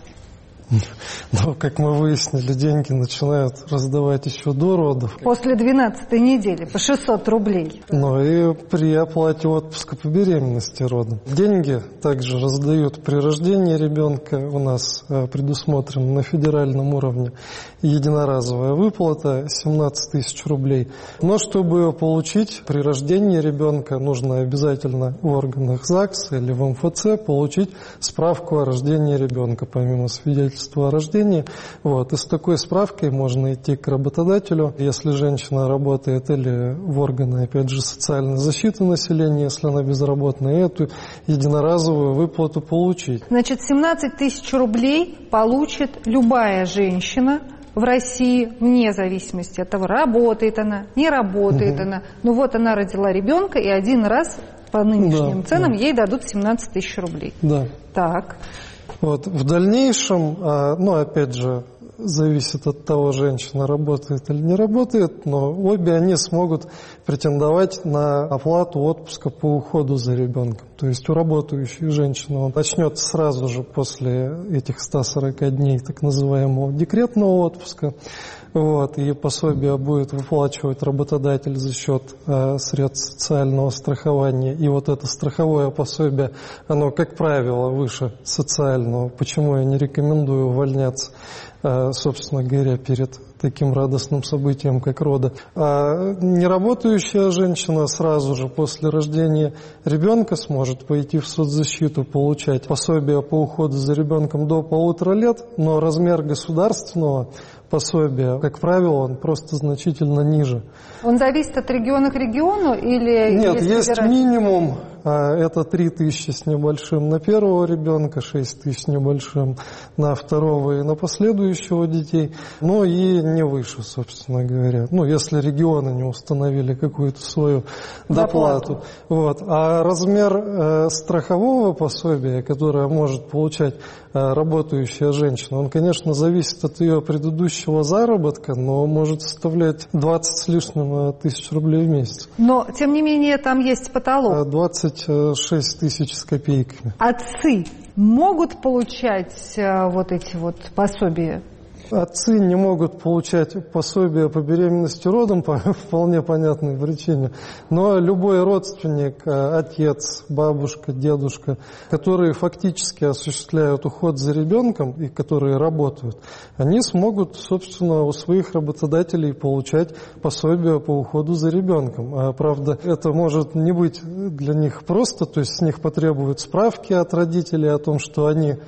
Но, как мы выяснили, деньги начинают раздавать еще до родов. После двенадцатой недели, по шестьсот рублей. Ну и при оплате отпуска по беременности родом. Деньги также раздают при рождении ребенка. У нас предусмотрена на федеральном уровне единоразовая выплата семнадцать тысяч рублей. Но чтобы ее получить при рождении ребенка, нужно обязательно в органах ЗАГСа или в эм эф цэ получить справку о рождении ребенка, помимо свидетельства о рождении. Вот. И с такой справкой можно идти к работодателю, если женщина работает, или в органы, опять же, социальной защиты населения, если она безработная, эту единоразовую выплату получить. Значит, семнадцать тысяч рублей получит любая женщина в России, вне зависимости от того, работает она, не работает угу. она. Ну вот она родила ребенка, и один раз по нынешним да, ценам да. ей дадут семнадцать тысяч рублей. Да. Так. Вот. В дальнейшем, ну, опять же, зависит от того, женщина работает или не работает, но обе они смогут претендовать на оплату отпуска по уходу за ребенком. То есть у работающей женщины он начнет сразу же после этих ста сорока дней так называемого декретного отпуска. Вот, и пособие будет выплачивать работодатель за счет э, средств социального страхования. И вот это страховое пособие, оно, как правило, выше социального. Почему я не рекомендую увольняться, э, собственно говоря, перед таким радостным событием, как роды. А неработающая женщина сразу же после рождения ребенка сможет пойти в соцзащиту, получать пособие по уходу за ребенком до полутора лет, но размер государственного пособия, как правило, он просто значительно ниже. Он зависит от региона к региону или... Нет, есть, есть минимум, это три тысячи с небольшим на первого ребенка, шесть тысяч с небольшим на второго и на последующего детей, но и не выше, собственно говоря. Ну, если регионы не установили какую-то свою доплату. Вот. А размер э, страхового пособия, которое может получать э, работающая женщина, он, конечно, зависит от ее предыдущего заработка, но может составлять двадцать с лишним тысяч рублей в месяц. Но, тем не менее, там есть потолок. двадцать шесть тысяч с копейками. Отцы могут получать э, вот эти вот пособия? Отцы не могут получать пособие по беременности родом по вполне понятной причине, но любой родственник, отец, бабушка, дедушка, которые фактически осуществляют уход за ребенком и которые работают, они смогут, собственно, у своих работодателей получать пособие по уходу за ребенком. А, правда, это может не быть для них просто, то есть с них потребуют справки от родителей о том, что они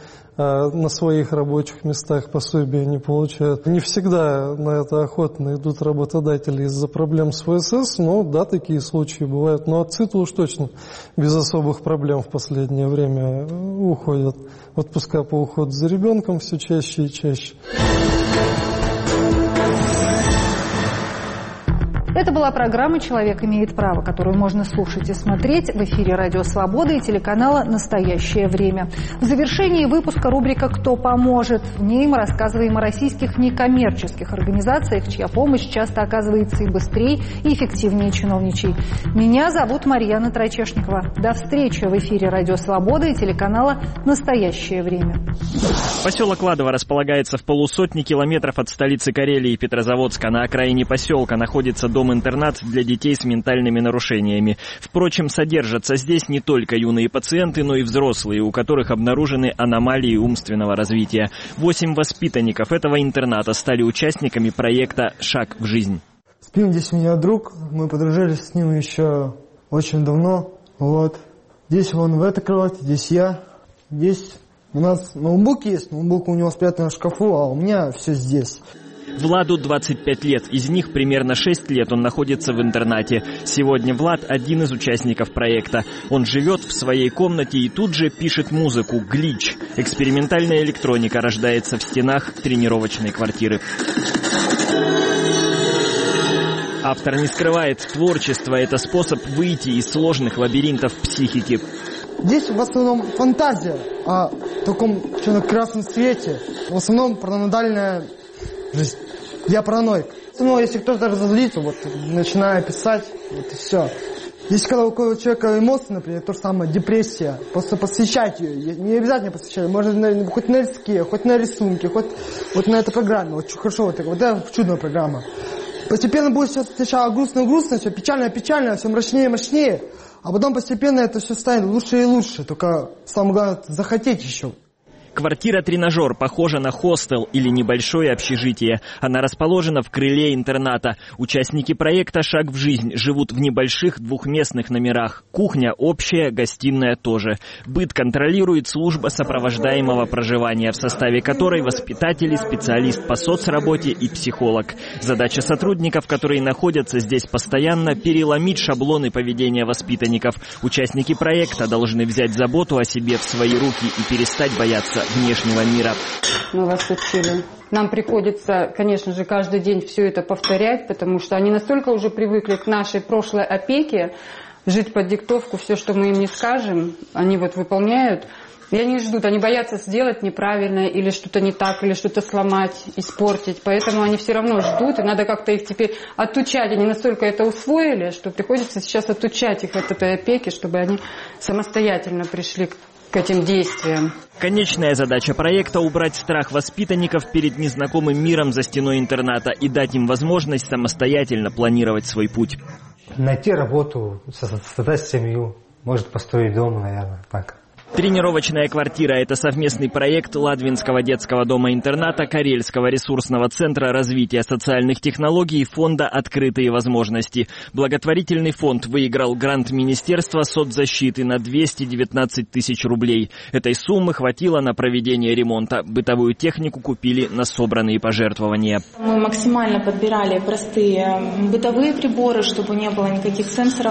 на своих рабочих местах пособия не получают. Не всегда на это охотно идут работодатели из-за проблем с вэ эс эс, но да, такие случаи бывают. Но отцы-то уж точно без особых проблем в последнее время уходят. Отпуска по уходу за ребенком все чаще и чаще. Это была программа «Человек имеет право», которую можно слушать и смотреть в эфире «Радио Свобода» и телеканала «Настоящее время». В завершении выпуска рубрика «Кто поможет?». В ней мы рассказываем о российских некоммерческих организациях, чья помощь часто оказывается и быстрее, и эффективнее чиновничей. Меня зовут Марьяна Трачешникова. До встречи в эфире «Радио Свобода» и телеканала «Настоящее время». Поселок Ладово располагается в полусотни километров от столицы Карелии, Петрозаводска. На окраине поселка находится дом-интернат для детей с ментальными нарушениями. Впрочем, содержатся здесь не только юные пациенты, но и взрослые, у которых обнаружены аномалии умственного развития. Восемь воспитанников этого интерната стали участниками проекта «Шаг в жизнь». Спим здесь у меня друг, мы подружились с ним еще очень давно. Вот. Здесь он в этой кровати, здесь я. Здесь у нас ноутбук есть, ноутбук у него спрятан в шкафу, а у меня все здесь. Владу двадцать пять лет, из них примерно шесть лет он находится в интернате. Сегодня Влад один из участников проекта. Он живет в своей комнате и тут же пишет музыку «Глич». Экспериментальная электроника рождается в стенах тренировочной квартиры. Автор не скрывает, творчество – это способ выйти из сложных лабиринтов психики. Здесь в основном фантазия о таком черно-красном свете. В основном параноидальная жизнь. Я параноик. Ну, если кто-то разозлится, вот, начинаю писать, вот и все. Если когда у какого человека эмоции, например, то же самое, депрессия, просто посвящать ее. Не обязательно посвящать, можно на, хоть на листке, хоть на рисунке, хоть вот на этой программе. Вот хорошо, вот, вот это чудная программа. Постепенно будет все сначала грустно-грустно, все печально-печально, все мрачнее-мрачнее, а потом постепенно это все станет лучше и лучше. Только самое главное захотеть еще. Квартира-тренажер похожа на хостел или небольшое общежитие. Она расположена в крыле интерната. Участники проекта «Шаг в жизнь» живут в небольших двухместных номерах. Кухня общая, гостиная тоже. Быт контролирует служба сопровождаемого проживания, в составе которой воспитатели, специалист по соцработе и психолог. Задача сотрудников, которые находятся здесь постоянно, переломить шаблоны поведения воспитанников. Участники проекта должны взять заботу о себе в свои руки и перестать бояться внешнего мира. Мы вас учили. Нам приходится, конечно же, каждый день все это повторять, потому что они настолько уже привыкли к нашей прошлой опеке, жить под диктовку, все, что мы им не скажем, они вот выполняют. И они ждут, они боятся сделать неправильно, или что-то не так, или что-то сломать, испортить. Поэтому они все равно ждут, и надо как-то их теперь отучать. Они настолько это усвоили, что приходится сейчас отучать их от этой опеки, чтобы они самостоятельно пришли к к этим действиям. Конечная задача проекта – убрать страх воспитанников перед незнакомым миром за стеной интерната и дать им возможность самостоятельно планировать свой путь. Найти работу, создать семью, может построить дом, наверное, так. Тренировочная квартира – это совместный проект Ладвинского детского дома-интерната, Карельского ресурсного центра развития социальных технологий и фонда «Открытые возможности». Благотворительный фонд выиграл грант Министерства соцзащиты на двести девятнадцать тысяч рублей. Этой суммы хватило на проведение ремонта. Бытовую технику купили на собранные пожертвования. Мы максимально подбирали простые бытовые приборы, чтобы не было никаких сенсоров,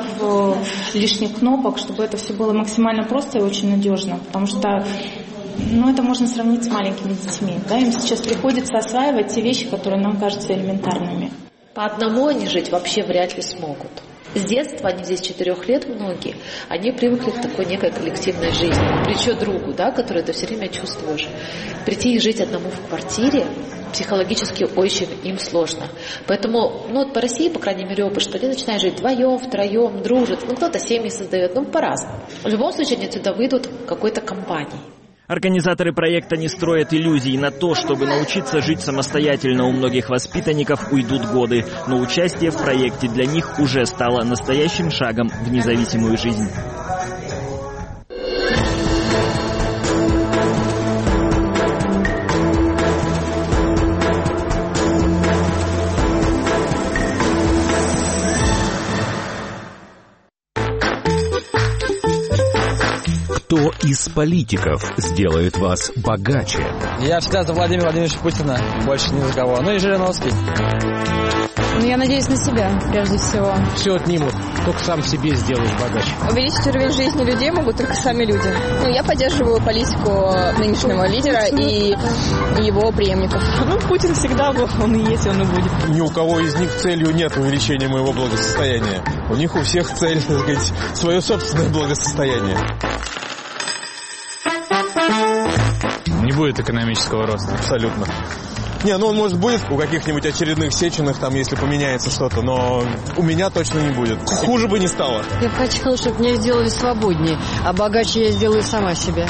лишних кнопок, чтобы это все было максимально просто и очень надежно. Потому что ну, это можно сравнить с маленькими детьми. Да? Им сейчас приходится осваивать те вещи, которые нам кажутся элементарными. По одному они жить вообще вряд ли смогут. С детства, они здесь четырех лет многие, они привыкли к такой некой коллективной жизни. Плечо другу, да, которое ты все время чувствуешь. Прийти и жить одному в квартире психологически очень им сложно. Поэтому, ну вот по России, по крайней мере, опыт, что они начинают жить вдвоем, втроем, дружат. Ну кто-то семьи создает, ну по-разному. В любом случае они отсюда выйдут какой-то компанией. Организаторы проекта не строят иллюзий. На то, чтобы научиться жить самостоятельно, у многих воспитанников уйдут годы. Но участие в проекте для них уже стало настоящим шагом в независимую жизнь. Кто из политиков сделает вас богаче? Я всегда за Владимира Владимировича Путина, больше ни за кого. Ну и Жириновский. Ну, я надеюсь на себя, прежде всего. Все отнимут, только сам себе сделаешь богаче. Увеличить уровень жизни людей могут только сами люди. Ну, я поддерживаю политику нынешнего лидера и его преемников. Ну, Путин всегда был, он и есть, он и будет. Ни у кого из них целью нет увеличения моего благосостояния. У них у всех цель, так сказать, свое собственное благосостояние. Не будет экономического роста. Абсолютно. Не, ну он, может, будет у каких-нибудь очередных Сеченых, там, если поменяется что-то, но у меня точно не будет. Хуже бы не стало. Я бы хотела, чтобы меня сделали свободнее, а богаче я сделаю сама себя.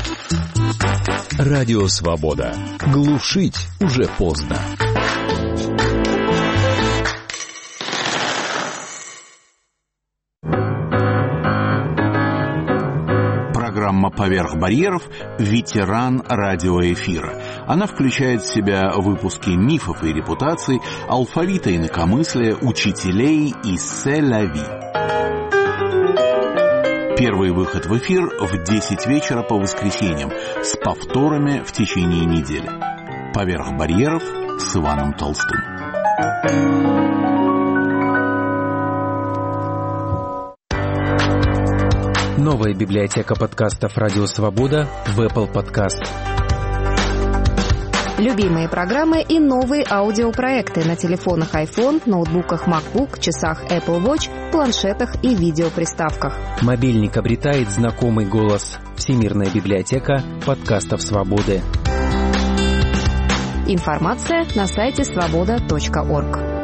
Радио «Свобода». Глушить уже поздно. Программа «Поверх барьеров» «Ветеран радиоэфира». Она включает в себя выпуски мифов и репутаций, алфавита инакомыслия, учителей и «Се-ля-ви». Первый выход в эфир в десять вечера по воскресеньям с повторами в течение недели. «Поверх барьеров» с Иваном Толстым. Новая библиотека подкастов «Радио Свобода» в Apple Podcast. Любимые программы и новые аудиопроекты на телефонах iPhone, ноутбуках MacBook, часах Apple Watch, планшетах и видеоприставках. Мобильник обретает знакомый голос. Всемирная библиотека подкастов «Свободы». Информация на сайте свобода точка орг.